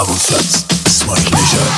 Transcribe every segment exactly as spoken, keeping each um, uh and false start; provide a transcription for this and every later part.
ابوالفضل اسماعیل نژاد.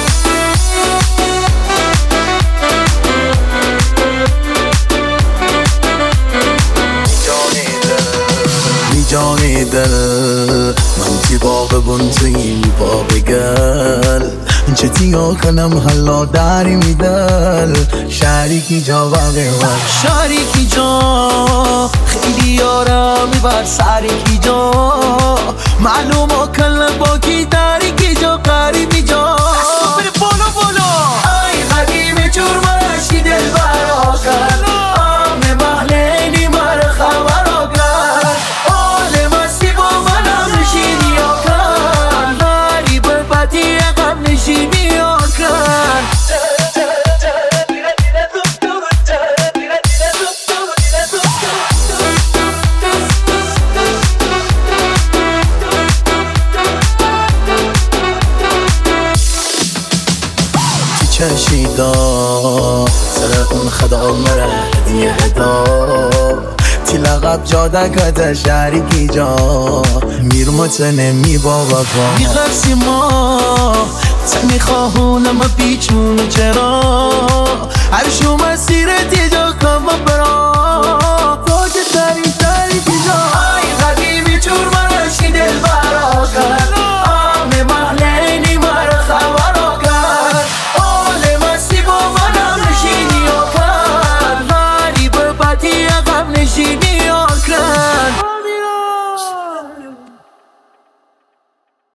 جان دل من تی باغ بون توی با بگل چتیا کنم حالا داری میدل شریکی جا واقع ور شریکی جا خیلی یارم میبر سریکی جا معلوم کل با کی داری کی جا قریبی جا بره بالا بالا ای قدیم چور مرشی دل برا کن آم محلینی مر خبر چشیدا سر اون خدا مره هدیه هدا تی لقب جاده کده شریکی جا میر متنه می بابا با می قرسی ما تا می خواهونم پیچون چرا هر شو مسیر تیجا